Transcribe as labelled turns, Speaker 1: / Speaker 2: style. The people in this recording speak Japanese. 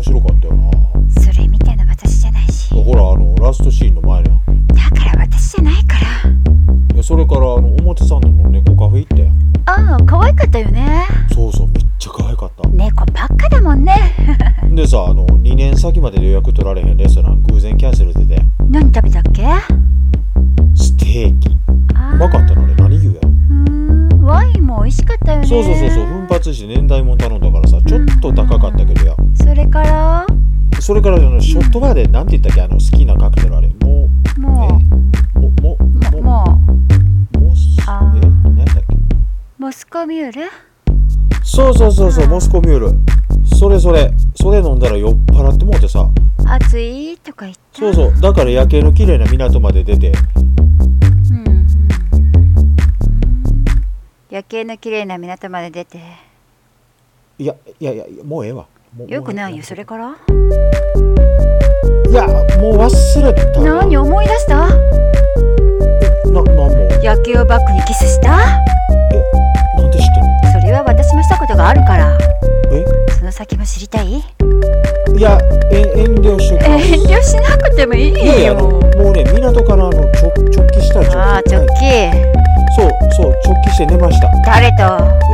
Speaker 1: 面白かったよな。
Speaker 2: それ見たの私じゃないし。
Speaker 1: ほらラストシーンの前ね。
Speaker 2: だから私じゃないから。
Speaker 1: いやそれから表参道の猫カフェ行ったやん。
Speaker 2: ああ、可愛かったよね。
Speaker 1: そうそう、めっちゃ可愛かった。
Speaker 2: 猫ばっかだもんね。
Speaker 1: でさ、2年先までで予約取られへんレストラン偶然キャンセル出て。
Speaker 2: 何食べたっけ？
Speaker 1: ステーキ。うまかったの。あれ何牛や。
Speaker 2: ワインも美味しかったよね。
Speaker 1: そう奮発して年代も頼んだからさ、ちょっと高かったけどや。
Speaker 2: それから
Speaker 1: ショットバーでなんて言ったっけ、好きなカクテルあれ。何だっけ。
Speaker 2: モスコミュール。
Speaker 1: そうモスコミュール。それ飲んだら酔っ払ってもうてさ。
Speaker 2: 暑いとか言った。
Speaker 1: そうだから夜景の綺麗な港まで出て。
Speaker 2: 夜景の綺麗な港まで出て。
Speaker 1: いやもうええわ。
Speaker 2: よくないよ。それから。
Speaker 1: いやもう忘れた。
Speaker 2: 何思い出した？
Speaker 1: なんも。
Speaker 2: 夜景をバックにキスした？
Speaker 1: なんで知ってんの？
Speaker 2: それは私もしたことがあるから。その先も知りたい？
Speaker 1: いや遠慮しときます。
Speaker 2: 遠慮しなくてもいいよ。
Speaker 1: もうね、港から直帰した。
Speaker 2: 直帰。
Speaker 1: そう直帰して寝ました。
Speaker 2: 誰と？